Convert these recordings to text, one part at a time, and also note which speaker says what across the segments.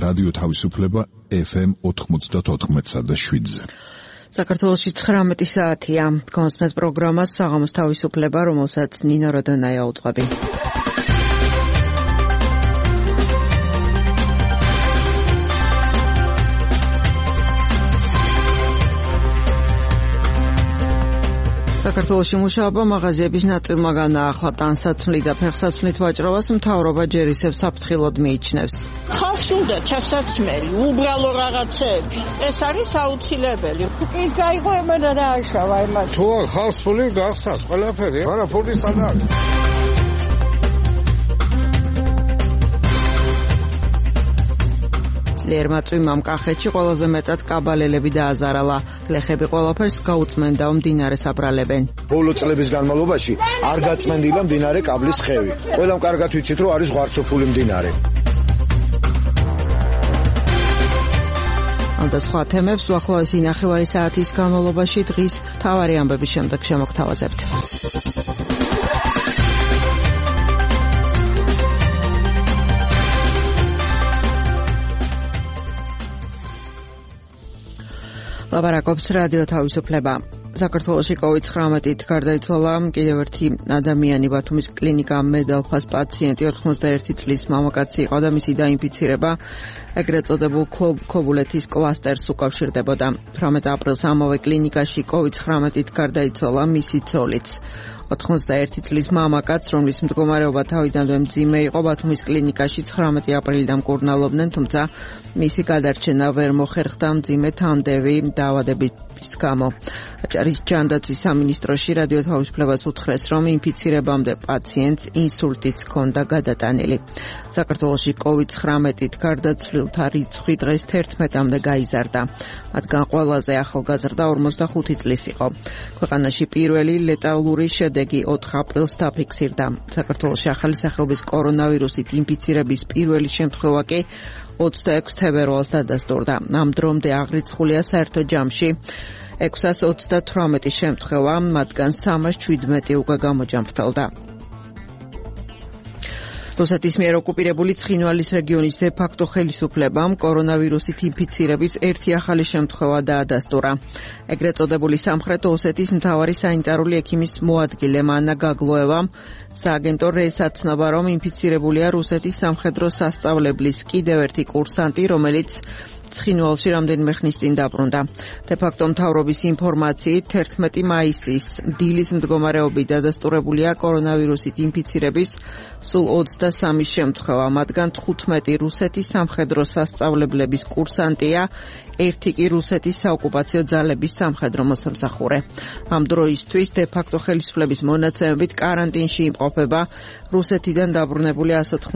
Speaker 1: რადიო თავისუფლება FM 94.7-ზე.
Speaker 2: საქართველოში 19 საათია. კონსმეთ პროგრამას საღამოს თავისუფლება, რომელსაც ნინო როდონაია უძღვები. საქართველოში მუშაობა მაღაზიების ნაწილმა განაახლა ტანსაცმლი და ფეხსაცმლით ვაჭრობას მთავრობა ჯერ ისევ საფრთხილოდ მიიჩნევს.
Speaker 3: ხალხს უნდა ჩასაცმელი, უბრალო რაღაცეები. ეს არის აუცილებელი.
Speaker 4: ის გაიგო ემენა დააშავა იმას.
Speaker 5: თუ ხალხს ფული გახსას ყველაფერი, არა ფული სადაა.
Speaker 2: ლერმაწვიმამ კახეთში ყველაზე მეტად კაბალელები დააზარალა. გლეხები ყველაფერს გაუწმენდა, მდინარეს აბრალებენ.
Speaker 6: ბოლო წლების განმავლობაში არ გაწმენდილა მდინარე კაბლის ხევი. ყველამ კარგად ვიცით, რომ არის ღვარცოფული მდინარე.
Speaker 2: ამ და სხვა თემებს უახლოესი ნახევარი საათის განმავლობაში დღის მთავარი ამბების შემდეგ შემოგთავაზებთ. ლაპარაკობს რადიო თავისუფლება. საქართველოში COVID-19-ით გარდაიცვალა კიდევ ერთი ადამიანი. ბათუმის კლინიკა მედალფას პაციენტი 91 წლის მამაკაცი იყო და მისი დაინფიცირება ეგრეთ წოდებულ ქობულეთის კლასტერს უკავშირდებოდა. 18 აპრილს ამავე კლინიკაში COVID-19-ით გარდაიცვალა მისი ცოლიც. 91 წლის მამაკაცს, რომლის მდგომარეობა თავიდანვე მძიმე იყო, ბათუმის კლინიკაში 19 აპრილიდან მკურნალობდნენ, თუმცა მისი გადარჩენა ვერ მოხერხდა მძიმე თანდევი დაავადების გამო. აჭარის ჯანდაცვის სამინისტროში რადიო თავისუფლებას უთხრეს, რომ ინფიცირებამდე პაციენტს ინსულტიც ჰქონდა გადატანილი. საქართველოში COVID-19-ით გარდაცვლილთა რიცხვი დღეს 11-მდე გაიზარდა. მათგან ყველაზე ახალგაზრდა 45 წლის იყო. ქვეყანაში პირველი ლეტალური შედეგი 4 აპრილს დაფიქსირდა. საქართველოში ახალი სახეობის კორონავირუსით ინფიცირების პირველი შემთხვევა კი 26 თებერვალს დადასტურდა. ამ დრომდე აღრიცხულია საერთო ჯამში 638 შემთხვევა, მათგან 317 უკვე გამოჯამრთელდა. რუსეთის მიერ ოკუპირებული ცხინვალის რეგიონის დე-ფაქტო ხელისუფლებამ კორონავირუსით ინფიცირების ერთი ახალი შემთხვევა დაადასტურა. ეგრეთ წოდებული სამხრეთ ოსეთის მთავარი სანიტარული ექიმის მოადგილე მანა გაგლოევამ სააგენტო რესა ცნობა, რომ ინფიცირებულია რუსეთის სამხედრო სასწავლებლის კიდევ ერთი კურსანტი, რომელიც ცხინვალში რამდენიმე ხნის წინ დაბრუნდა. დე-ფაქტო მთავრობის ინფორმაციით 11 მაისის დილის მდგომარეობით დადასტურებულია კორონავირუსით ინფიცირების სულ 23 შემთხვევა, მათგან 15 რუსეთის სამხედრო სასწავლებლების კურსანტია, ერთი კი რუსეთის საოკუპაციო ძალების სამხედრო მოსამსახურე. ამ დროისთვის დე-ფაქტო ხელისუფლების მონაცემებით კარანტინში იმყოფება რუსეთიდან დაბრუნებული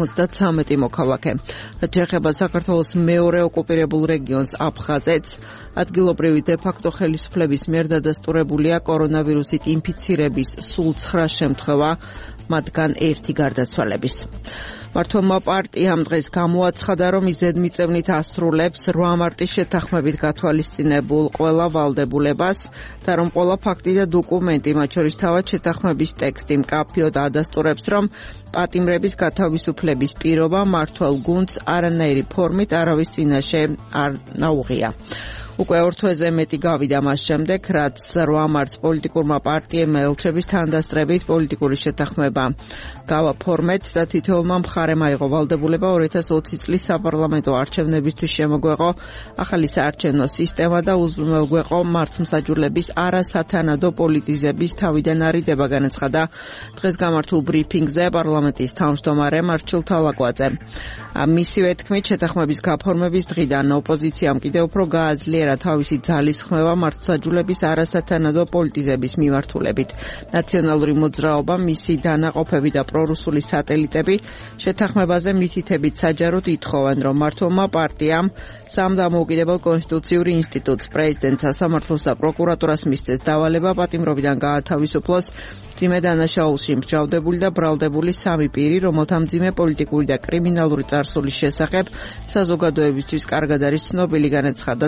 Speaker 2: 193 მოქალაქე. ჯეხება საქართველოს მეორე ოკუპირებულ რეგიონს აფხაზეთს. ადგილობრივი დე-ფაქტო ხელისუფლების მიერ დადასტურებულია კორონავირუსით ინფიცირების სულ 9 შემთხვევა, მათგან ერთი გარდაცვალების. მართლმა პარტიამ დღეს გამოაცხადა, რომ ის ზედმიწევნით ასრულებს 8 მარტის შეთანხმებით გათვალისწინებულ ყველა ვალდებულებას და რომ ყველა ფაქტი და დოკუმენტი, მათ შორის თავად შეთანხმების ტექსტი მკაფიოდ ადასტურებს, რომ პატიმრების გათავისუფლების პირობა მართლ გუნდს არანაირი ფორმით არავის წინაშე არ აუღია. უკვე 2 თვეზე მეტი გავიდა მას შემდეგ, რაც 8 მარტს პოლიტიკურმა პარტიებმა ელჩების თანდასწრებით პოლიტიკური შეთანხმება გავაფორმეთ და თითოეულმა მხარემ აიღო ვალდებულება 2020 წლის საპარლამენტო არჩევნებისთვის შემოგვეყო ახალი საარჩევნო სისტემა და უზრუნველგვეყო მართლმსაჯულების არასათანადო პოლიტიზების თავიდან არიდება, განაცხადა დღეს გამართულ ბრიფინგზე პარლამენტის თავმჯდომარე მარჩილ თალაკვაძემ. მისივე თქმით, შეთანხმების გაფორმების დღიდან ოპოზიციამ კიდევ უფრო გააძლიერა თავისი ძალის ხმევა მართლმსაჯულების არასათანადო პოლიტიზების მიმართულებით. ნაციონალური მოძრაობა, მისი დანაყოფები და პრორუსული სატელიტები შეთანხმებაზე მითითებით საჯაროდ ითხოვენ, რომ მართლმა პარტიამ სამდამოუკიდებელ კონსტიტუციური ინსტიტუტს, პრეზიდენტს, სასამართლოს და პროკურატურას მისცეს დავალება პატიმრობიდან გაათავისუფლოს მძიმე დანაშაულში მსჯავრდებული და ბრალდებული 3 პირი, რომელთა მძიმე პოლიტიკური და კრიმინალური წარსულის შესახებ საზოგადოებისთვის კარგად არის ცნობილი, განაცხადა თალაკვაძე.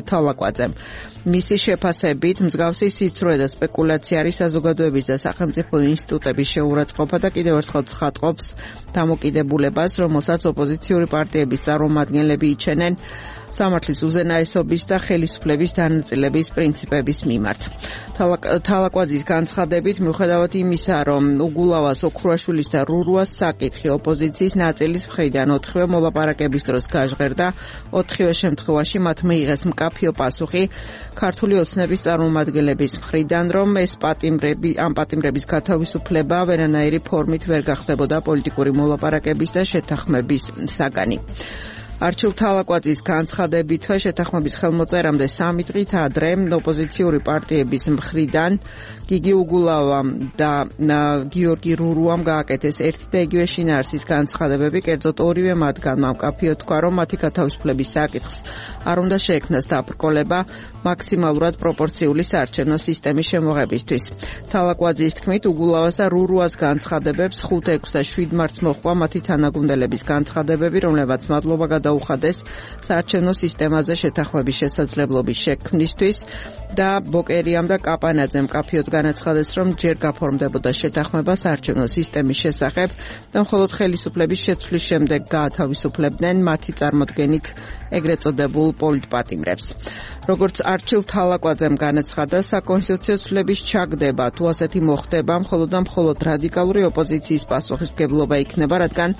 Speaker 2: თალაკვაძემ. მისი შეფასებით მსგავსი სიცრუე და სპეკულაცია არის საზოგადოების და სახელმწიფო ინსტიტუტების შეურაცხყოფა და კიდევ ერთხელ ცხადყოფს დამოკიდებულებას, რომელსაც ოპოზიციური პარტიების წარმომადგენლები იჩენენ სამართლის უზენაესობის და ხელისუფლების დანაწილების პრინციპების მიმართ. თალაკვაძის განცხადებით, მიუხედავად იმისა, რომ უგულავას, ოქრუაშვილის და რურუას საკითხი ოპოზიციის ნაწილის მხრიდან 4-ვე მოლაპარაკების დროს გაჟღერდა, 4-ვე შემთხვევაში მათ მიიღეს მკაფიო პასუხი ქართული ოცნების წარმომადგენლების მხრიდან, რომ ეს ამ პატიმრების გათავისუფლება ვერანაირი ფორმით ვერ გახდებოდა პოლიტიკური მოლაპარაკების და შეთანხმების საგანი. არჩილ თალაკვაძის განცხადებითვე შეთანხმების ხელმოწერამდე 3 დღით ადრე ოპოზიციური პარტიების მხრიდან გიგი უგულავამ და გიორგი რურუამ გააკეთეს ერთი და იგივე შინაარსის განცხადებები, კერძოდ ორივე მათგანმა მკაფიო თქვა, რომ მათი გათავისუფლების საკითხს არ უნდა შეექმნას დაბრკოლება მაქსიმალურად პროპორციული საარჩევნო სისტემის შემოღებისთვის. თალაკვაძის თქმით, უგულავას და რურუას განცხადებებს 5, 6 და 7 მარტს მოჰყვა მათი თანაგუნდელების განცხადებები, რომლებაც მადლობა გადაუხადეს საარჩევნო სისტემაზე შეთანხმების შესაძლებლობის შექმნისთვის და ბოკერიამ და კაპანაძემ მკაფიოდ განაცხადეს, რომ ჯერ გაფორმდებოდა შეთანხმება საარჩევნო სისტემის შესახებ და მხოლოდ ხელისუფლების შეცვლის შემდეგ გაათავისუფლებდნენ მათი წარმოდგენით ეგრეთ წოდებულ პოლიტპატიმრებს. როგორც არჩილ თალაკვაძემ განაცხადა, საკონსტიტუციო ცვლილების ჩაგდება, თუ ასეთი მოხდება, მხოლოდ და მხოლოდ რადიკალური ოპოზიციის პასუხისმგებლობა იქნება,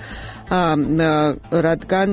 Speaker 2: რადგან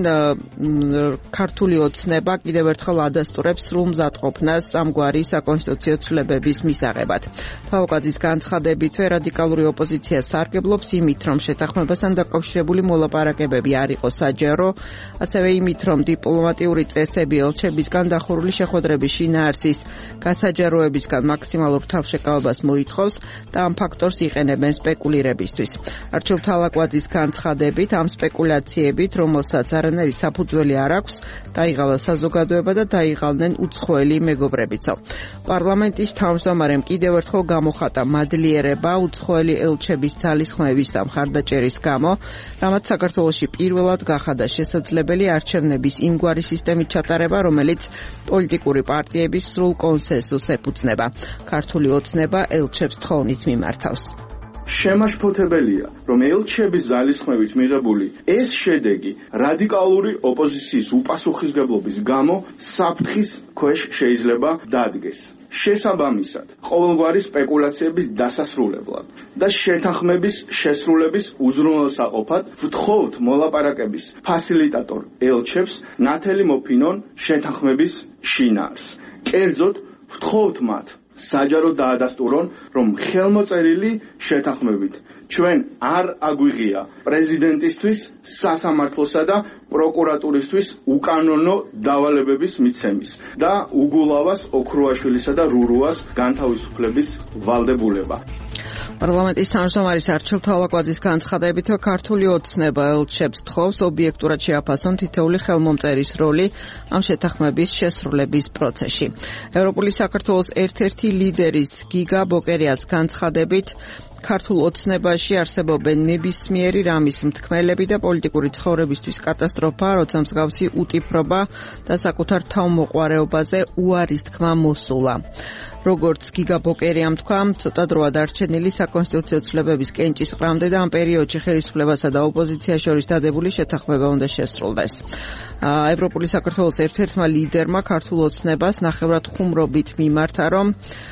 Speaker 2: ქართული ოცნება კიდევ ერთხელ ადასტურებს სრულ მზადყოფნას ამგვარი საკონსტიტუციო ცვლილებების მისაღებად. თალაკვაძის განცხადებითვე რადიკალური ოპოზიცია სარგებლობს იმით, რომ შეთანხმებასთან დაკავშირებული მოლაპარაკებები არ იყოს საჯარო, ასევე იმით, რომ დიპლომატიური წესები ელჩებისგან დახურული შეხვედრების შინაარსის გასაჯაროებისგან მაქსიმალურ თავშეკავებას მოითხოვს და ამ ფაქტორს იყენებენ სპეკულირებისთვის. არჩილ თალაკვაძის განცხადებით, ამ სპეკულაციებით, რომელსაც არანაირი საფუძველი არ აქვს, დაიღალა საზოგადოება და დაიღალნენ უცხოელი მეგობრებიცო. პარლამენტის თავმჯდომარემ კიდევ ერთხელ გამოხატა მადლიერება უცხოელი ელჩების ძალისხმევის და მხარდაჭერის გამო, რამაც საქართველოში პირველად გახადა შესაძლებელი არჩევნების იმგვარი სისტემით ჩატარება, რომელიც პოლიტიკური პარტიების სრულ კონსენსუსს ეფუძნება. ქართული ოცნება ელჩებს თხოვნით მიმართავს.
Speaker 7: შემაშფოთებელია, რომ ელჩების ძალისხმევით მიღებული ეს შედეგი რადიკალური ოპოზიციის უპასუხისმგებლობის გამო საფრთხის ქვეშ შეიძლება დადგეს. შესაბამისად, ყოველგვარი სპეკულაციების დასასრულებლად და შეთანხმების შესრულების უზრუნველსაყოფად ვთხოვთ მოლაპარაკების ფასილიტატორ ელჩებს ნათელი მოფინონ შეთანხმების შინაარს. კერძოდ, ვთხოვთ მათ საჯარო დაადასტურონ, რომ ხელმოწერილი შეთანხმებით ჩვენ არ აგვიღია პრეზიდენტისთვის, სასამართლოსა და პროკურატურისთვის უკანონო დავალებების მიცემის და უგულავას, ოქრუაშვილისა და რურუას განთავისუფლების ვალდებულება.
Speaker 2: პარლამენტის თავმჯდომარის არჩილ თალაკვაძის განცხადებით, ქართული ოცნება ელჩებს თხოვს ობიექტურად შეაფასონ თითოეული ხელმომწერის როლი ამ შეთანხმების შესრულების პროცესში. ევროპული საქართველოს ერთ-ერთი ლიდერის გიგა ბოკერიას განცხადებით, ქართულ ოცნებაში არსებობენ ნებისმიერი რამის მთქმელები და პოლიტიკური ცხოვრებისთვის კატასტროფა, როცა მსგავსი უტიფრობა და საკუთარ თავმოყვარეობაზე უარის თქმა მოსულა. როგორც გიგა ბოკერიამ თქვა, ცოტა დროა დარჩენილი საკონსტიტუციო ცვლილებების კენჭისყრამდე და ამ პერიოდში ხელისუფლებასა და ოპოზიციას შორის დადებული შეთანხმება უნდა შესრულდეს. ევროპული საქართველოს ერთ-ერთმა ლიდერმა ქართულ ოცნებას ნახევრად ხუმრობით მიმართა, რომ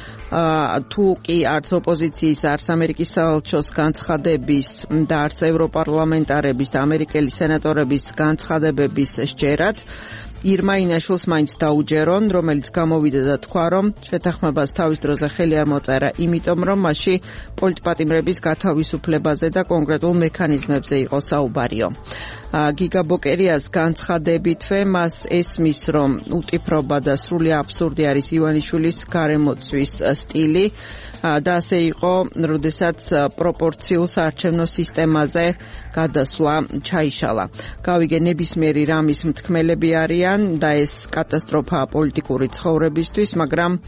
Speaker 2: თუ კი არც ოპოზიციის, არც ამერიკის საელჩოს განცხადების და არც ევროპარლამენტარების და ამერიკელი სენატორების განცხადებების სჯერად ირმა ინაშვილს მაინც დაუჯერონ, რომელიც გამოვიდა და თქვა, რომ შეთანხმებას თავის დროზე ხელი არ მოწერა, იმიტომ რომ მასში პოლიტპატიმრების გათავისუფლებაზე და კონკრეტულ მექანიზმებზე იყო საუბარიო. გიგა ბოკერიას განცხადებითვე მას ესმის, რომ უტიფრობა და სრული აბსურდი არის ივანიშვილის გარემოცვის სტილი და ასე იყო, როდესაც პროპორციულ საარჩევნო სისტემაზე გადასვლა ჩაიშალა. გავიგე ნებისმიერი რამის მთქმელები არიან და ეს კატასტროფაა პოლიტიკური ცხოვრებისთვის, მაგრამ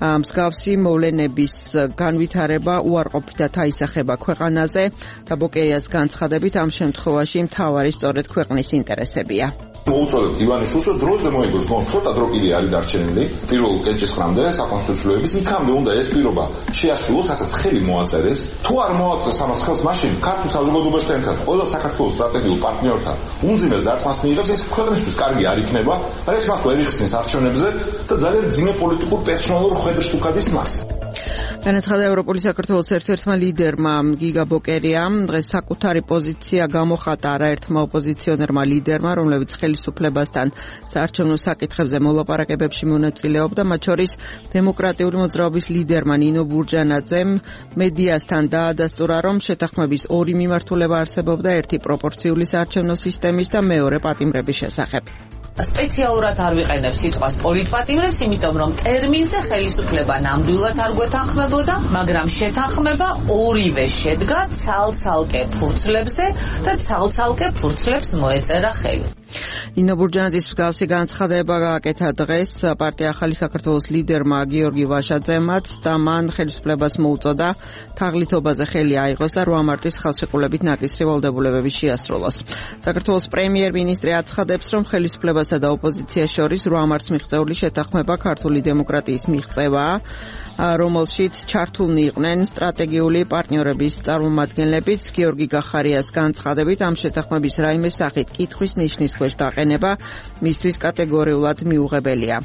Speaker 2: მსგავსი მოვლენების განვითარება უარყოფითად აისახება ქვეყანაზე და ბოკეიას განცხადებით ამ შემთხვევაში მთავარი სწორედ ქვეყნის ინტერესებია.
Speaker 8: მოუწოდებთ ივანიშვილს, რომ დროზე მოიგოს გონს, ცოტა დრო კიდე არის დარჩენილი, პირველ კენჭისყრამდე საკონსტიტუციურების, იქამდე უნდა ეს პირობა შეასრულოს, რასაც ხელი მოაწერეს. თუ არ მოაწერეს ამას ხელს, მაშინ ქართულ საზოგადოებასთან ერთად ყველა საქართველოს სტრატეგიულ პარტნიორთან უმძიმეს დარტყმას მიიღებს, ეს ქვეყნისთვის კარგი არ იქნება, მაგრამ ეს მას ვერ იხსნის არჩევნებზე და ძალიან ძიმე პოლიტიკურ პერსონალურ ხვედრს უხადის მას.
Speaker 2: განაცხადა ევროპული საქართველოს ერთ-ერთმა ლიდერმა გიგა ბოკერიამ დღეს საკუთარი პოზიცია გამოხატა არაერთმა ოპოზიციონერმა ლიდერმა, რომლებიც ხელისუფლებასთან საარჩევნო საკითხებზე მოლაპარაკებებში მონაწილეობდა, მათ შორის დემოკრატიული მოძრაობის ლიდერმა ნინო ბურჯანაძემ მედიასთან დაადასტურა, რომ შეთანხმების ორი მიმართულება არსებობდა, ერთი პროპორციული საარჩევნო სისტემის და მეორე პატიმრების შესახებ.
Speaker 9: სპეციალურად არ ვიყენებ სიტყვას პოლიტპატიმრებს, იმიტომ რომ ტერმინზე ხელისუფლება ნამდვილად არ გვეთანხმებოდა, მაგრამ შეთანხმება ორივე შედგა ცალ-ცალკე ფურცლებზე და ცალ-ცალკე ფურცლებს მოეწერა ხელი.
Speaker 2: ნინო ბურჯანაძის მსგავსი განცხადება გააკეთა დღეს პარტია ახალი საქართველოს ლიდერმა გიორგი ვაშაძემაც და მან ხელისუფლებას მოუწოდა თაღლითობაზე ხელი აიღოს და 8 მარტის ხელშეკრულებით ნაკისრი ვალდებულებები შეასრულოს. საქართველოს პრემიერ-მინისტრი აცხადებს, რომ ხელისუფლებასა და ოპოზიციას შორის 8 მარტს მიღწეული შეთანხმება ქართული დემოკრატიის მიღწევაა, რომელშიც ჩართულნი იყვნენ სტრატეგიული პარტნიორების წარმომადგენლებიც. გიორგი გახარიას განცხადებით, ამ შეთანხმების რაიმე სახით კითხვის ნიშნის ქვეშ დაყენება მისთვის კატეგორიულად მიუღებელია.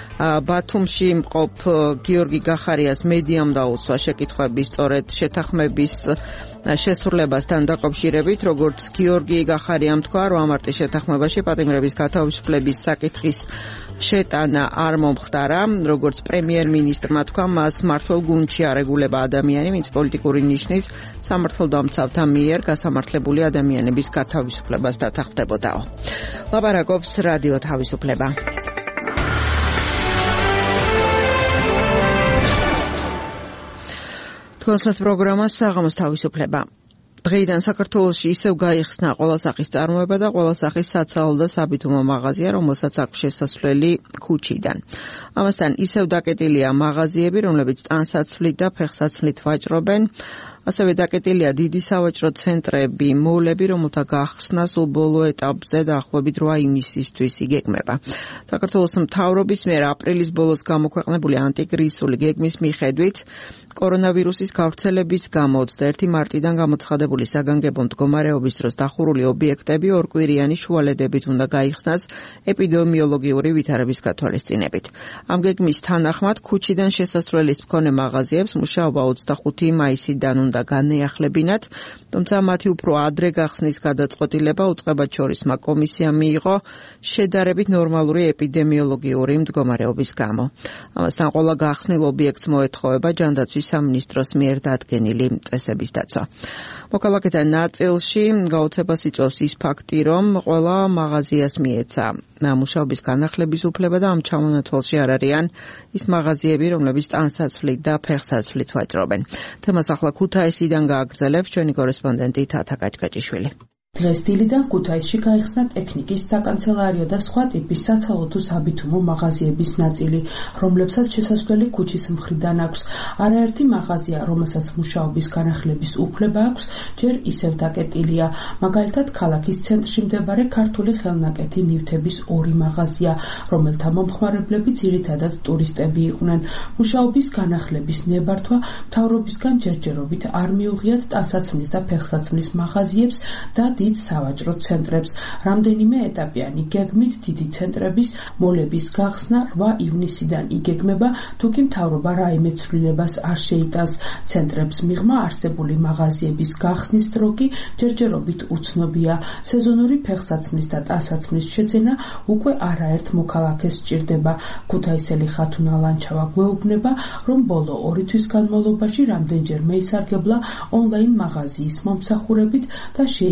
Speaker 2: ბათუმში მყოფ გიორგი გახარიას მედიამ დაუცვა შეკითხვების სწორედ შეთანხმების შესრულებასთან დაკავშირებით, როგორც გიორგი გახარიამ თქვა, 8 მარტის შეთანხმებაში პატიმრების გათავისუფლების საკითხის შეტანა არ მომხდარა, როგორც პრემიერ-მინისტრმა თქვა, მას მმართველ გუნდში არეგულება ადამიანი, ვინც პოლიტიკური ნიშნით სამართალდამცავთა მიერ გასამართლებული ადამიანების გათავისუფლებას დათანხმდებოდაო. ლაპარაკობს რადიო თავისუფლება. კონსერტ პროგრამა საღამოს თავისუფლება. დღეიდან საქართველოში ისევ გაიხსნა ყველა სახის წარმოება და ყველა სახის საცალო და საბითუმო მაღაზია, რომელსაც აქვს შესასვლელი ქუჩიდან. ამასთან ისევ დაკეტილია მაღაზიები, რომლებიც ტანსაცმლით და ფეხსაცმლით ვაჭრობენ. ასევე დაკეტილია დიდი სავაჭრო ცენტრები, მოლები, რომელთა გახსნას უბოლო ეტაპზე დაახლოებით 8 ივნისისთვის იგეგმება. საქართველოს მთავრობის მიერ აპრილის ბოლოს გამოქვეყნებული ანტიკრიზისული გეგმის მიხედვით კორონავირუსის გავრცელების გამო 21 მარტიდან გამოცხადებული საგანგებო მდგომარეობის დროს დახურული ობიექტები ორკვირიანი შუალედებით უნდა გაიხსნას ეპიდემიოლოგიური ვითარების გათვალისწინებით. ამ გეგმის თანახმად ქუჩიდან შესასვლელის მქონე მაღაზიებს მუშაობა 25 მაისიდან უნდა განეახლებინათ, თუმცა მათი უფრო ადრე გახსნის გადაწყვეტილება უწყებად შორისმა კომისიამ მიიღო შედარებით ნორმალური ეპიდემიოლოგიური მდგომარეობის გამო. ამასთან ყველა გახსნილ ობიექტს მოეთხოვება ჯანდაცვის სამინისტროს მიერ დადგენილი წესების დაცვა. მოქალაქეთა ნაწილში გაოცებას იწვევს ის ფაქტი, რომ ყველა მაღაზიას მიეცა მუშაობის განახლების უფლება და ამ ჩამონათვალში არ არიან ის მაღაზიები, რომლებიც ტანსაცმლით და ფეხსაცმლით ვაჭრობენ. თემას ახლა ქუთაისიდან გააგრძელებს ჩვენი კორესპონდენტი თათა კაჭკაჭიშვილი.
Speaker 10: დღეს დილიდან ქუთაისში გაიხსნა ტექნიკის, საკანცელარიო და სხვა ტიპის საცალო თუ საბითუმო მაღაზიების ნაწილი, რომლებსაც შესასვლელი ქუჩის მხრიდან აქვს. არაერთი მაღაზია, რომელსაც მუშაობის განახლების უფლება აქვს, ჯერ ისევ დაკეტილია. მაგალითად, ქალაქის ცენტრში მდებარე ქართული ხელნაკეთი ნივთების 2 მაღაზია, რომელთა მომხმარებლები ძირითადად ტურისტები იყვნენ. მუშაობის განახლების ნებართვა მთავრობისგან ჯერჯერობით არ მიუღიათ ტანსაცმლის და ფეხსაცმლის მაღაზიებს და დიდ სავაჭრო ცენტრებს. რამდენიმე ეტაპიანი გეგმით დიდი ცენტრების მოლების გახსნა 8 ივნისიდან იგეგმება, თუკი მთავრობა რაიმე ცვლილებას არ შეიტანს. ცენტრებს მიღმა არსებული მაღაზიების გახსნის დრო კი ჯერჯერობით უცნობია. სეზონური ფეხსაცმლის და ტანსაცმლის შეძენა უკვე არაერთ მოქალაქეს სჭირდება. ქუთაისელი ხათუნა ლანჩავა გვეუბნება, რომ ბოლო 2 თვის განმავლობაში რამდენჯერ მეისარგებლა ონლაინ მაღაზიის მომსახურებით და შეიძინა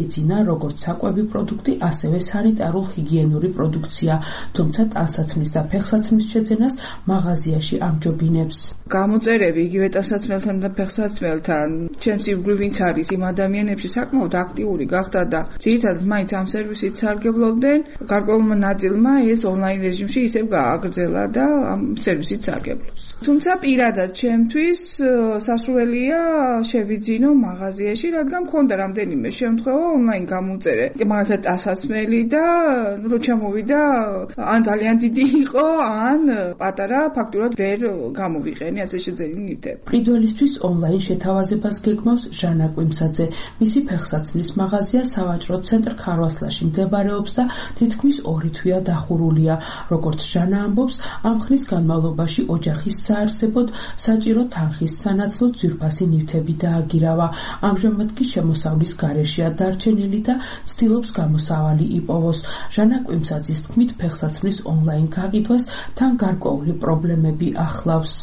Speaker 10: როგორც საკვები პროდუქტი, ასევე სანიტარულ-ჰიგიენური პროდუქცია, თუმცა ტანსაცმლის და ფეხსაცმლის შეძენას მაღაზიაში ამჯობინებს.
Speaker 11: გამოწერები იგივე ტანსაცმელთან და ფეხსაცმელთან ჩემს ირგვლივ ვინც არის იმ ადამიანებში საკმაოდ აქტიური გახდა და ძირითადად მაინც ამ სერვისით სარგებლობდნენ. გარკვეულმა ნაწილმა ეს ონლაინ რეჟიმში ისევ გააგრძელა და ამ სერვისით სარგებლობს. თუმცა პირადად ჩემთვის სასურველია შევიძინო მაღაზიაში, რადგან მქონდა რამდენიმე შემთხვევა ონლაინ გამოწერე. მაგალითად ტანსაცმელი და რო ჩამოვიდა ან ძალიან დიდი იყო, ან პატარა ფაქტურად ვერ გამოვიყენე ასე შეძენილი ნივთები.
Speaker 10: ყიდველისთვის ონლაინ შეთავაზებას გეგმავს ჟანა კვიმსაძე. მისი ფეხსაცმლის მაღაზია სავაჭრო ცენტრ ქარვასლაში მდებარეობს და თითქმის 2 თვეა დახურულია. როგორც ჟანა ამბობს, ამ ხნის განმავლობაში ოჯახის საარსებოდ საჭირო თანხის სანაცვლოდ ძვირფასი ნივთები დააგირავა. ამჟამად კი შემოსავლის გარეშეა დარჩენილი და ცდილობს გამოსავალი იპოვოს. ჟანა კვიმსაძის თქმით, ფეხსაცმლის ონლაინ გაყიდვას თან გარკვეული პრობლემები ახლავს.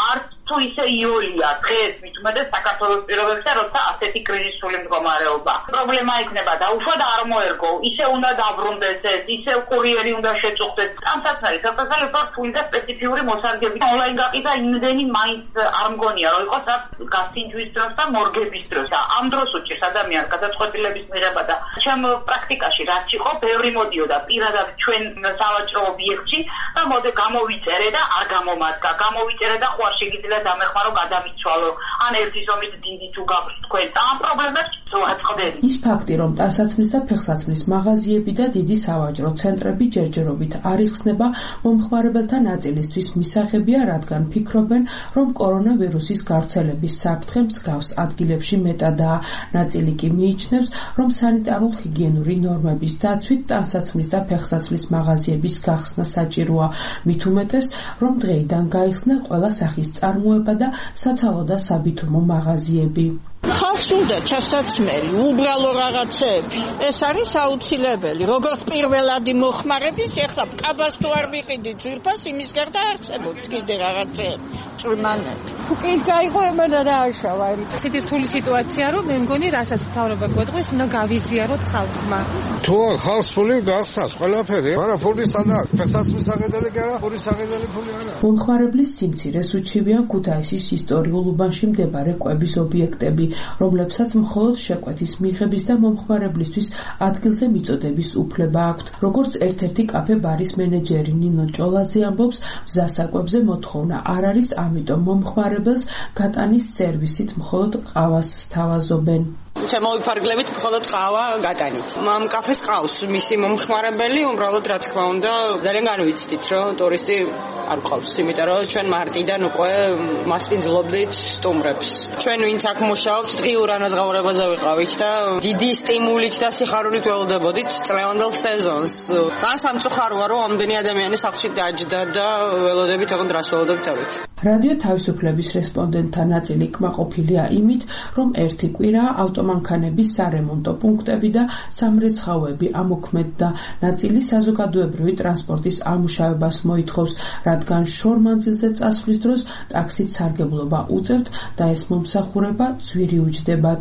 Speaker 12: თუ ისე იოლია დღეს მით უმეტეს საქართველოს პირობებში, როცა ასეთი კრიზისული მდგომარეობა. პრობლემა იქნება და უშუალოდ არ მოერგო, ისე უნდა დაბრუნდეს ეს, ისე კურიერი უნდა შეწუხდეს. ტანსაცმელი საკუთარი ფული და სპეციფიური მოსარგებით ონლაინ გაყიდა იმდენი მაინც არ მგონია, რომ იყოს რაც გასინჯვის დროს და მორგების დროს. და ამ დროს უჭირს ადამიანს გადაწყვეტილების მიღება და ჩემ პრაქტიკაში რაც იყო, ბევრი მოდიოდა პირადად ჩვენ სავაჭრო ობიექტში და მოდი გამოვიწერე და არ გამომადგა. გამოვიწერე და ხوار შეგიძლია დამეხმარო გადამიცვალო ან ერთი ზომით დიდი თუ გაქვს თქვენ ამ პრობლემებს ვაწყდები.
Speaker 10: ის ფაქტი, რომ ტანსაცმლის და ფეხსაცმლის მაღაზიები და დიდი სავაჭრო ცენტრები ჯერჯერობით არ იხსნება, მომხმარებელთა ნაწილისთვის მისაღებია, რადგან ფიქრობენ, რომ კორონავირუსის გავრცელების საფრთხე მსგავს ადგილებში მეტადაა. ნაწილი კი მიიჩნევს, რომ სანიტარულ-ჰიგიენური ნორმების დაცვით ტანსაცმლის და ფეხსაცმლის მაღაზიების გახსნა საჭიროა. მით უმეტეს, რომ დღეიდან გაიხსნა ყველა სახის წარმოება და საცალო და საბითუმო მაღაზიები.
Speaker 3: ხალხს უნდა ჩასაცმელი, უბრალო რაღაცები. ეს არის აუცილებელი. როგორც პირველადი მოხმარების, ეხლა კაბას თუ არ ვიყიდით ძვირფას, იმის გარდა არსებობს კიდე რაღაცები. წვიმანები.
Speaker 4: ფუკის გაიგო ემენა და აშავა.
Speaker 13: ისეთი რთული სიტუაცია, რომ მე მგონი, რასაც მთავრობა გვეტყვის, უნდა გავიზიაროთ ხალხმა.
Speaker 5: თუ ხალხს ფული გახსნას ყველაფერი, მაგრამ ფული სადა? ფეხსაცმლის საყიდელი კი არა, ფულის საყიდელი ფული არა.
Speaker 10: მომხმარებლის სიმცირეს უჩივიან ქუთაისის ისტორიულ უბანში მდებარე კვების ობიექტები, რომლებსაც მხოლოდ შეკვეთის მიღების და მომხმარებლისთვის ადგილზე მიწოდების უფლება აქვთ. როგორც ერთ-ერთი კაფე-ბარის მენეჯერი ნინო ჭოლაძე ამბობს, მზასაკვებზე მოთხოვნა არ არის, ამიტომ მომხმარებელს გატანის სერვისით მხოლოდ ყავას სთავაზობენ.
Speaker 14: შემოვიფარგლებით მხოლოდ ყავა გატანით. ამ კაფეს ყავს მისი მომხმარებელი, უბრალოდ რა თქმა უნდა, ძალიან განვიცდით, რომ ტურისტი არ ყავს, იმიტომ რომ ჩვენ მარტიდან უკვე მასპინძლობდით სტუმრებს. ჩვენ ვინც აქ მუშაობთ, დღიურ ანაზღაურებაზე ვიყავით და დიდი სტიმულით და სიხარულით ველოდებოდით წლევანდელ სეზონს. ძალიან სამწუხაროა, რომ ამდენი ადამიანი სახლში დაჯდა და ველოდებით, ოღონდ რას ველოდებით ავით.
Speaker 10: რადიო თავისუფლების რესპონდენტთა ნაწილი კმაყოფილია იმით, რომ ერთი კვირა ავტომანქანების სარემონტო პუნქტები და სამრეცხაოები ამოქმედდა. ნაწილი საზოგადოებრივი ტრანსპორტის ამუშავებას მოითხოვს, რადგან შორ მანძილზე წასვლის დროს ტაქსით სარგებლობა უწევთ და ეს მომსახურება ძვირი უჯდებათ.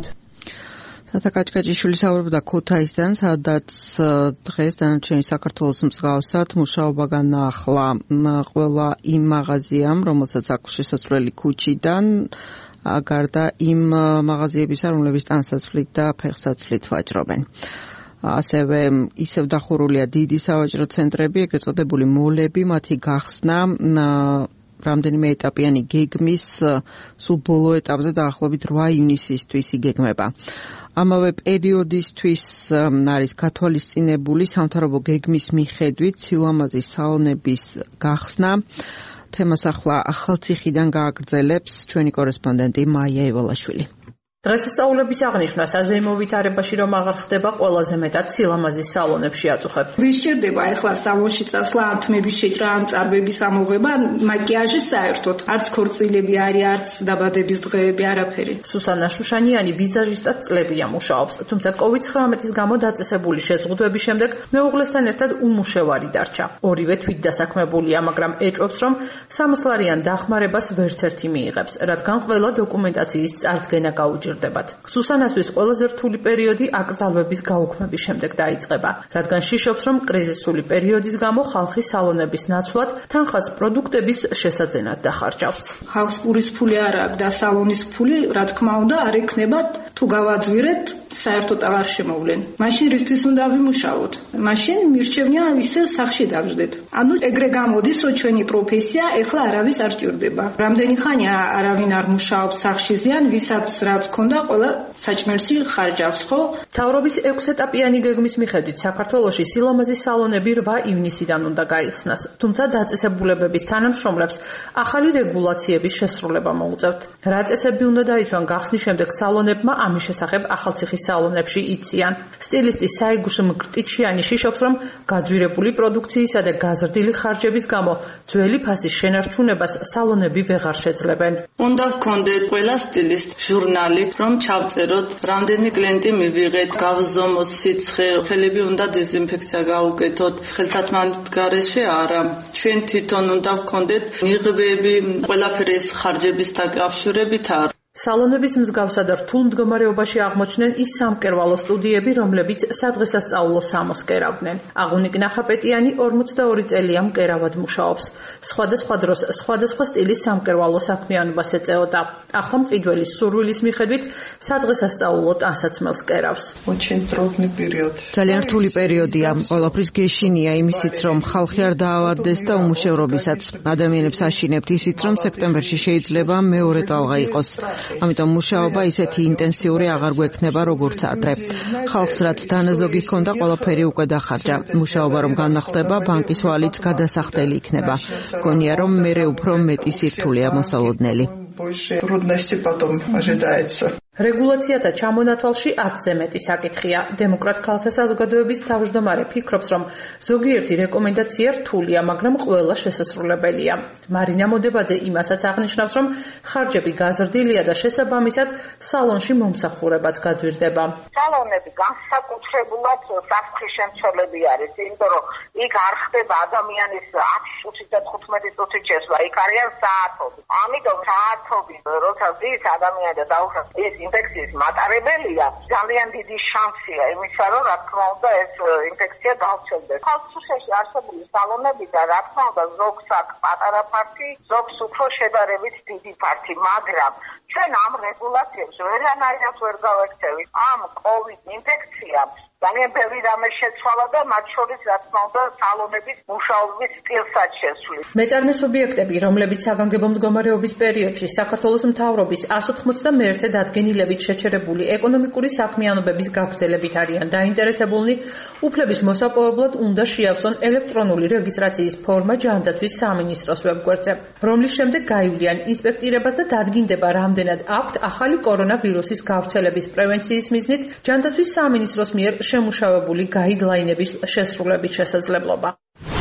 Speaker 2: თათა კაჭკაჭიშვილი საუბრობდა ქუთაისიდან, სადაც დღეს დანარჩენი საქართველოს მსგავსად მუშაობა განაახლა ყველა იმ მაღაზიამ, რომელსაც აქვს შესასვლელი ქუჩიდან, გარდა იმ მაღაზიებისა, რომლებიც ტანსაცმლით და ფეხსაცმლით ვაჭრობენ. ასევე ისევ დახურულია დიდი სავაჭრო ცენტრები, ეგრეთ წოდებული მოლები, მათი გახსნა რამდენიმე ეტაპიანი გეგმის სულ ბოლო ეტაპზე დაახლოებით 8 ივნისისთვის იგეგმება. ამავე პერიოდისთვის არის გათვალისწინებული სამთავრობო გეგმის მიხედვით სილამაზის სალონების გახსნა. თემას ახლა ახალციხიდან გააგრძელებს ჩვენი კორესპონდენტი მაია ევალაშვილი.
Speaker 15: დღესასწაულების აღნიშვნა საზეიმო ვითარებაში რომ აღარ ხდება, ყველაზე მეტად სილამაზის სალონებში აწუხებთ.
Speaker 16: ვის სჭირდება ახლა სალონში წასვლა, ან თმების შეჭრა, ან წარბების ამოღება, მაკიაჟი საერთოდ. არც ქორწილები არის, არც დაბადების დღეები, არაფერი.
Speaker 15: სუსანა შუშანიანი ვიზაჟისტად წლებია მუშაობს, თუმცა COVID-19-ის გამო დაწესებული შეზღუდვების შემდეგ მეუღლესთან ერთად უმუშევარი დარჩა. ორივე თვით დასაქმებულია, მაგრამ ეჭვობს, რომ სამოსლარიან დახმარებას ვერც ერთი მიიღებს, რადგან ყველა დოკუმენტაციის წარდგენა გაუჭირდება. დაუჭირდებათ. სუსანასთვის ყველაზე რთული პერიოდი აკრძალვების გაუქმების შემდეგ დაიწყება, რადგან შიშობს, რომ კრიზისული პერიოდის გამო ხალხი სალონების ნაცვლად თანხას პროდუქტების შესაძენად დახარჯავს.
Speaker 16: ხალხს პურის ფული არ აქვს და სალონის ფული, რა თქმა უნდა, არ ექნება თუ გავაძვირეთ, საერთოდ აღარ შემოვლენ. მაშინ რისთვის უნდა ვიმუშაოთ? მაშინ მირჩევნია ისე სახში დავждეთ. ანუ ეგრე გამოდის, რომ ჩვენი პროფესია ეხლა არავის არ ჭირდება. რამდენი ხანია არავინ არ მუშაობს სახში ზიან, ვისაც რაც ქონდა, ყველა საჭმელში ხარჯავს, ხო?
Speaker 15: მთავრობის 6 ეტაპიანი გეგმის მიხედვით საქართველოში სილამაზის სალონები 8 ივნისიდან უნდა გაიხსნას, თუმცა დაწესებულებების თანამშრომლებს ახალი რეგულაციების შესრულება მოუწევთ. რა წესები უნდა დაიცვან გახსნის შემდეგ სალონებმა, ამის შესახებ ახალციხის სალონებში იციან. სტილისტი საიგუშ მკრტიჩიანი შიშობს, რომ გაძვირებული პროდუქციისა და გაზრდილი ხარჯების გამო ძველი ფასის შენარჩუნებას სალონები ვეღარ შეძლებენ.
Speaker 14: უნდა ვქონდეთ ყველა სტილისტ ჟურნალი, რომ ჩავწეროთ, რამდენი კლიენტი მივიღეთ, გავზომოთ სიცხე, ხელები უნდა დეზინფექცია გაუკეთოთ, ხელთათმანით გარეშე არა. ჩვენ თვითონ უნდა ვქონდეთ ნიღბები, ყველაფერი ეს ხარჯების დაკავშირებით არა.
Speaker 15: სალონების მსგავსად და რთულ მდგომარეობაში აღმოჩნდნენ ის სამკერვალო სტუდიები, რომლებიც სადღესასწაულო სამოს კერავდნენ. აღუნიკ ნახაპეტიანი 42 წელია მკერავად მუშაობს. სხვადასხვა დროს სხვადასხვა სტილის სამკერვალო საქმიანობას ეწეოდა. ახლა მყიდველის სურვილის მიხედვით სადღესასწაულო ტანსაცმელს კერავს.
Speaker 2: ძალიან რთული პერიოდია. ყველაფრის გეშინია იმისიც, რომ ხალხი არ დაავადდეს და უმუშევრობისაც. ადამიანებს აშინებთ ისიც, რომ სექტემბერში შეიძლება მეორე ტალღა იყოს. ამიტომ მუშაობა ისეთი ინტენსიური აღარ გვექნება როგორც ადრე. ხალხს რაც დანაზოგი ჰქონდა, ყველაფერი უკვე დახარჯა. მუშაობა რომ განახდება, ბანკის ვალიც გადასახდელი იქნება. გონია რომ მერე უფრო მეტი სირთულეა მოსალოდნელი.
Speaker 15: რეგულაციათა ჩამონათვალში 10-ზე მეტი საკითხია. დემოკრატ ქალთა საზოგადოების თავმჯდომარე ფიქრობს, რომ ზოგიერთი რეკომენდაცია რთულია, მაგრამ ყველა შესასრულებელია. მარინა მოდებაძე იმასაც აღნიშნავს, რომ ხარჯები გაზრდილია და შესაბამისად სალონში მომსახურებაც გაძვირდება.
Speaker 12: სალონები განსაკუთრებულად საფრთხის შემცველები არის, იმიტომ რომ იქ არ ხდება ადამიანის 10 წუთით და 15 წუთით შესვლა, იქ არიან საათობით. ამიტომ საათობით, როცა ზის ადამიანი და დაუშვას ეს ინფექციის მატარებელია, ძალიან დიდი შანსია იმისა, რომ რა თქმა უნდა ეს ინფექცია გავრცელდეს. ხალხში არსებული სალონები და რა თქმა უნდა ზოგს აქვს პატარა ფართი, ზოგს უფრო შედარებით დიდი ფართი, მაგრამ ჩვენ ამ რეგულაციებს ვერანაირად ვერ გავექცევით. ამ COVID ინფექციამ ძალიან ბევრი რამე შეცვალა და მათ შორის რა თქმა უნდა სალონების მუშაობის სტილსაც შესვლით.
Speaker 15: მეწარმე სუბიექტები, რომლებიც საგანგებო მდგომარეობის პერიოდში საქართველოს მთავრობის 191 დადგენილებით შეჩერებული ეკონომიკური საქმიანობების გაგრძელებით არიან დაინტერესებულნი, უფლების მოსაპოვებლად უნდა შეავსონ ელექტრონული რეგისტრაციის ფორმა ჯანდაცვის სამინისტროს ვებგვერდზე, რომლის შემდეგ გაივლიან ინსპექტირებას და დადგინდება, რამდენად აქვთ ახალი კორონავირუსის გავრცელების პრევენციის მიზნით ჯანდაცვის სამინისტროს მიერ შემუშავებული გაიდლაინების შესრულებით შესაძლებლობა.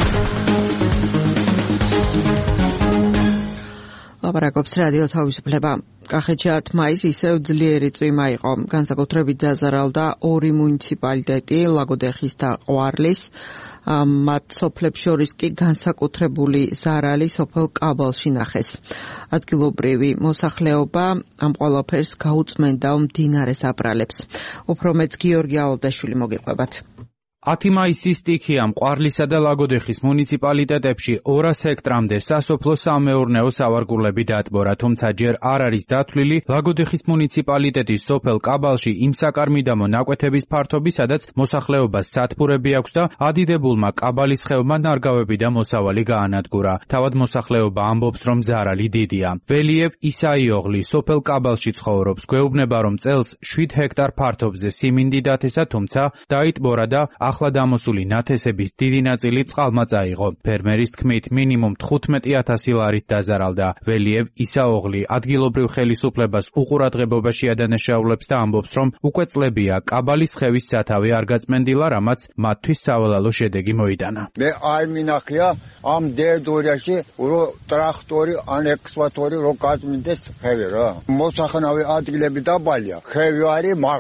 Speaker 2: ლაპარაკობს რადიო თავისუფლება. კახეთში 10 მაისს ისევ ძლიერი წვიმა იყო. განსაკუთრებით დაზარალდა 2 მუნიციპალიტეტი, ლაგოდეხის და ყვარლის. მათ სოფლებს შორის კი განსაკუთრებული ზარალი სოფელ კაბალში ნახეს. ადგილობრივი მოსახლეობა ამ ყველაფერს გაუწმენდა მდინარეს აბრალებს. უფრო მეც გიორგი ალდაშვილი მოგიყვებათ.
Speaker 17: 10 მაისის სტიქია მყვარლისა და ლაგოდეხის მუნიციპალიტეტებში 200 ჰექტრამდე სასოფლო-სამეურნეო სავარგულები დატბორა, თუმცა ჯერ არ არის დათვლილი ლაგოდეხის მუნიციპალიტეტის სოფელ კაბალში იმ საკარმიდამო ნაკვეთების ფართობი, სადაც მოსახლეობას სათბურები აქვს და ადიდებულმა კაბალის ხევმა ნარგავები და მოსავალი გაანადგურა. თავად მოსახლეობა ამბობს, რომ ზარალი დიდია. ველიევ ისაიოღლი სოფელ კაბალში ცხოვრობს, გვეუბნება, რომ წელს 7 ჰექტარ ფართობზე სიმინდი დათესა, თუმცა დაიტბორა და ახლა დამოსული ნათესების დიდი ნაწილი წყალმა წაიღო. ფერმერის თქმით, მინიმუმ 15,000 ლარით დაზარალდა. ველიევ ისაოღლი ადგილობრივ ხელისუფლებას უყურადღებობაში ადანაშაულებს და ამბობს, რომ უკვე წლებია კაბალის ხევის სათავე არ გაწმენდილა, რამაც მათთვის სავალალო შედეგი მოიტანა.
Speaker 18: მე არ მინახია ამ დერდორიაში რო ტრაქტორი ან ექსვატორი რო გაწმენდეს ხევი რა. მოსახნავი ადგილები დაბალია, ხევი არის მაღალი.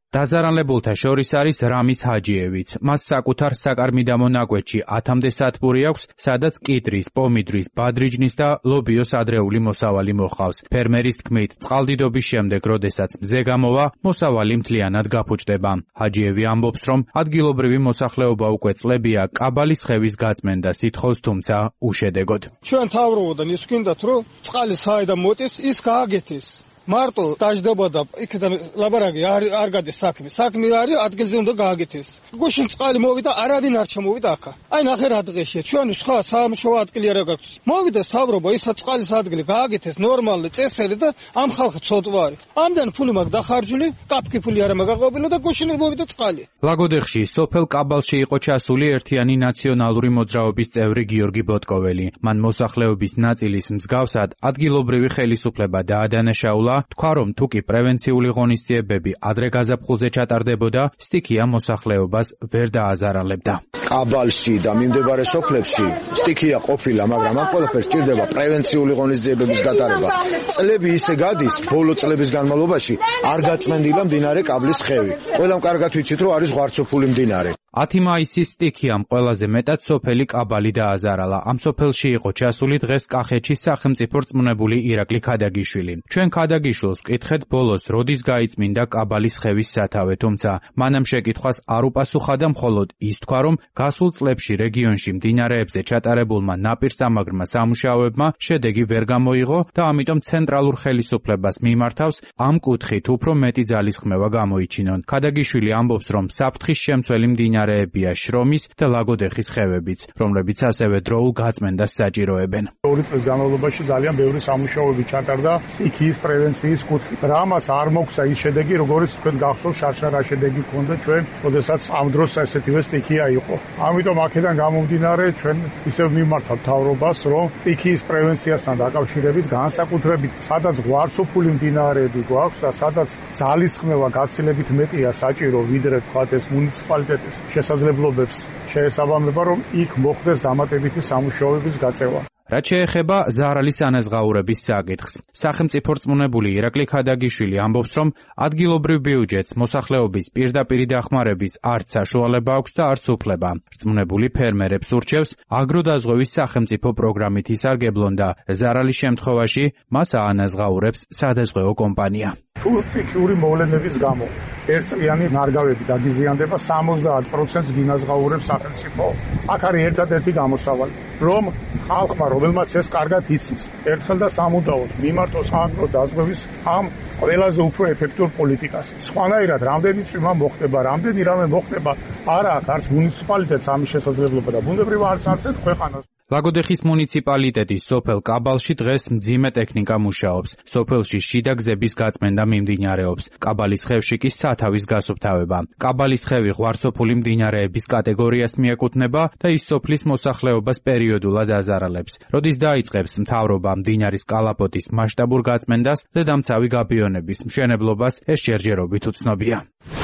Speaker 17: დაზარალებულთა შორის არის რამის ჰაჯიევიც. მას საკუთარ საკარმიდამო ნაკვეთში 10-მდე სათბური აქვს, სადაც კიდრის, პომიდრის, ბადრიჯნის და ლობიოს ადრეული მოსავალი მოჰყავს. ფერმერის თქმით, წყალდიდობის შემდეგ, როდესაც მზე გამოვა, მოსავალი მთლიანად გაფუჭდება. ჰაჯიევი ამბობს, რომ ადგილობრივი მოსახლეობა უკვე წლებია კაბალის ხევის გაწმენდა სითხოვს, თუმცა უშედეგოდ.
Speaker 19: ჩვენ თავრობოდან ის გვინდათ, რომ წყალი საიდან მოტის, ის გააგეთეს. მარტო დაждდება და იქიდან ლაბარაკი არ გადის საქმე. საქმე არის ადგილზე უნდა გააგეთეს. გუშინ წყალი მოვიდა, არავინ არ ჩამოვიდა აქა. აი ნახე რა დღეშია. ჩვენ სხვა სამშობლო ადგილი არ გაქვს. მოვიდა თავრობა, ისა წყალის ადგილი გააგეთეს ნორმალური წესერი და ამ ხალხი ცოტვარი. ამდენ ფული მაგ დახარჯული, კაპკი ფული არ მაგაყობილო და გუშინ მოვიდა წყალი.
Speaker 17: ლაგოდეხში სოფელ კაბალში იყო ჩასული ერთიანი ნაციონალური მოძრაობის წევრი გიორგი ბოტკოველი. მან მოსახლეობის ნაწილის მსგავსად ადგილობრივი ხელისუფლება დაადანაშაულა, თქვა, რომ თუ კი პრევენციული ღონისძიებები ადრე გაზაფხულზე ჩატარდებოდა, სტიქია მოსახლეობას ვერ დააზარალებდა.
Speaker 6: კაბალში და მიმდებარე სოფლებში სტიქია ყოფილა, მაგრამ ამ ყველაფერს სჭირდება პრევენციული ღონისძიებების გატარება. წლები ისე გადის, ბოლო წლების განმავლობაში არ გაწმენდილა მდინარე კაბლის ხევი. ყველამ კარგად ვიცით, რომ არის ღვარცოფული მდინარე.
Speaker 17: 10 მაისის სტიქიამ ყველაზე მეტად სოფელი კაბალი დააზარალა. ამ სოფელში იყო ჩასული დღეს კახეთში სახელმწიფო რწმუნებული ირაკლი ქადაგიშვილი. ჩვენ ქადაგიშვილს ვკითხეთ ბოლოს როდის გაიწმინდა კაბალის ხევის სათავე, თუმცა მანამ შეკითხვას არ უპასუხა და მხოლოდ ის თქვა, რომ გასულ წლებში რეგიონში მდინარეებზე ჩატარებულმა ნაპირსამაგრმა სამუშაოებმა შედეგი ვერ გამოიღო და ამიტომ ცენტრალურ ხელისუფლებას მიმართავს ამ კუთხით უფრო მეტი ძალისხმევა გამოიჩინონ. ქადაგიშვილი ამბობს, რომ საფრთხის შემცველი მდინარეებია შრომის და ლაგოდეხის ხევებიც, რომლებიც ასევე დროულ გაწმენდას საჭიროებენ.
Speaker 19: 2 წლის განმავლობაში ძალიან ბევრი სამუშაოები ჩატარდა სტიქიის პრევენციის კუთხით. რამაც არ მოგცა ის შედეგი, როგორც თქვენ გახსოვთ, შარშარა შედეგი ჰქონდა ჩვენ, როდესაც ამ დროს ესეთივე სტიქია იყო. ამიტომ აქედან გამომდინარე ჩვენ ისევ მიმართავთ თავრობას, რომ სტიქიის პრევენციასთან დაკავშირებით განსაკუთრებით სადაც ღვარცოფული მდინარეები გვაქვს და სადაც ძალისხმევა გაცილებით მეტია საჭირო, ვიდრე თქვათ ეს მუნიციპალიტეტის შესაძლებლობებს შეესაბამება, რომ იქ მოხდეს დამატებითი სამუშაოების გაწევა.
Speaker 17: რაც შეეხება ზარალის ანაზღაურების საკითხს, სახელმწიფო რწმუნებული ირაკლი ქადაგიშვილი ამბობს, რომ ადგილობრივ ბიუჯეტს მოსახლეობის პირდაპირი დახმარების არც საშუალება აქვს და არც უფლება. რწმუნებული ფერმერებს ურჩევს აგროდაზღვევის სახელმწიფო პროგრამით ისარგებლონ და ზარალის შემთხვევაში მას აანაზღაურებს სადაზღვევო კომპანია.
Speaker 19: თუ ფიქიური მოვლენების გამო ერთწლიანი ნარგავები დაგიზიანდება, 70% გინაზღაურებს სახელმწიფო. აქ არის ერთადერთი გამოსავალი, რომ ხალხმა, რომელმაც ეს კარგად იცის, ერთხელ და სამუდაოდ მიმართოს აგროდაზღვევის ამ ყველაზე უფრო ეფექტურ პოლიტიკას. სხვანაირად რამდენი წვიმა მოხდება, რამდენი რამე მოხდება, არა აქვს არც მუნიციპალიტეტს ამის შესაძლებლობა და ბუნებრივ არც ერთ ქვეყანას.
Speaker 17: ლაგოდეხის მუნიციპალიტეტის სოფელ კაბალში დღეს მძიმე ტექნიკა მუშაობს. სოფელში შიდა გზების გაწმენდა მიმდინარეობს. კაბალის ხევში კი სათავის გასუფთავება. კაბალის ხევი ღვარცოფული მდინარეების კატეგორიას მიეკუთვნება და ის სოფლის მოსახლეობას პერიოდულად აზარალებს. როდის დაიწყებს მთავრობა მდინარის კალაპოტის მასშტაბურ გაწმენდას, დედამცავი გაბიონების მშენებლობას, ეს ჯერჯერობით უცნობია.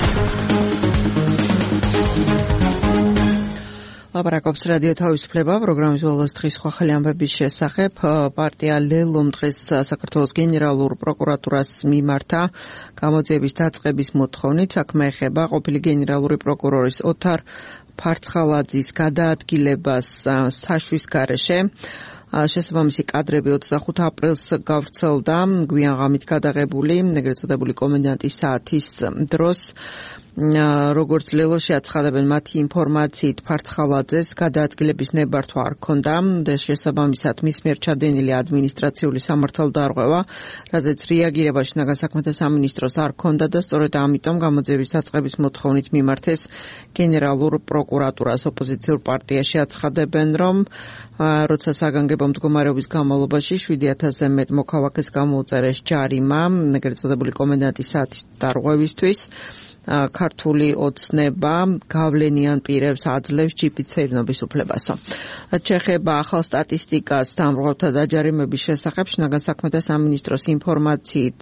Speaker 2: ლაპარაკობს რადიო თავისუფლება პროგრამის ბოლოს დღის სხვა ხელი ამბების შესახებ. პარტია ლელომ დღეს საქართველოს გენერალურ პროკურატურას მიმართა გამოძიების დაწყების მოთხოვნით. საქმე ეხება ყოფილი გენერალური პროკურორის ოთარ ფარცხალაძის გადაადგილებას საშვის გარეშე. შესაბამისი კადრები 25 აპრილს გავრცელდა გვიან ღამით გადაღებული, ეგრეთ წოდებული კომენდანტის საათის დროს. როგორც ლელოში აცხადებენ მათი ინფორმაციით, ფარცხალაძეს გადაადგილების ნებართვა არ ჰქონდა და შესაბამისად მის მიერ ჩადენილი ადმინისტრაციული სამართალდარღვევა, რაზეც რეაგირება შინაგან საქმეთა სამინისტროს არ ჰქონდა და სწორედ ამიტომ გამოძიების დაწყების მოთხოვნით მიმართეს გენერალურ პროკურატურას. ოპოზიციურ პარტიაში აცხადებენ, რომ როცა საგანგებო მდგომარეობის განმავლობაში 7000-ზე მეტ მოქალაქეს გამოუწერეს ჯარიმა, ეგრეთ წოდებული კომენდანტის საათის დარღვევისთვის. ქართული ოცნება გავლენიან პირებს აძლევს ჯიპით სეირნობის უფლებასო. რაც შეეხება ახალ სტატისტიკას დამრღვევთა დაჯარიმების შესახებ, შინაგან საქმეთა სამინისტროს ინფორმაციით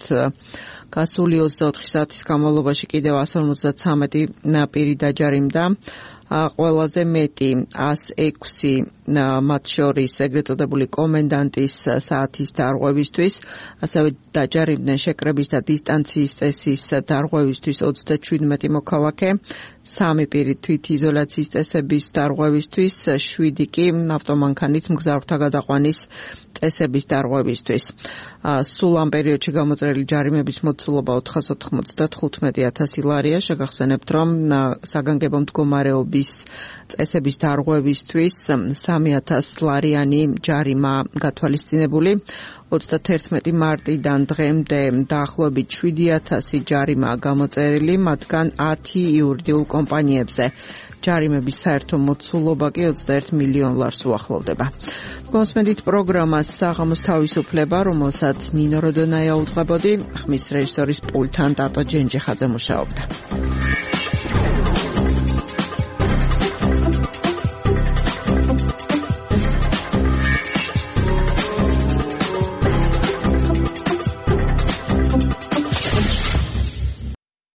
Speaker 2: გასული 24 საათის განმავლობაში კიდევ 153 პირი დაჯარიმდა. ყველაზე მეტი 106 მათ შორის ეგრეთ წოდებული კომენდანტის საათის დარღვევისთვის, ასევე დაჯარიმდნენ შეკრების და დისტანციის წესის დარღვევისთვის 37 მოქალაქე, 3 პირი თვითიზოლაციის წესების დარღვევისთვის, 7 კი ავტომანქანით მგზავრთა გადაყვანის წესების დარღვევისთვის. სულ ამ პერიოდში გამოწერილი ჯარიმების მოცულობა 495,000 ლარია. შეგახსენებთ, რომ საგანგებო მდგომარეობის წესების დარღვევისთვის 3,000 ლარიანი ჯარიმა გათვალისწინებული. 31 მარტიდან დღემდე დაახლოებით 7,000 ჯარიმაა გამოწერილი, მათგან 10 იურიდიულ კომპანიებზე. ჯარიმების საერთო მოცულობა კი 21 მილიონ ლარს უახლოვდება. გონსმენდით პროგრამას საღამოს თავისუფლება, რომელსაც ნინო როდონაია უძღვებოდი, ხმის რეჟისორის პულტთან ტატო ჯენჯიხაძე მუშაობდა.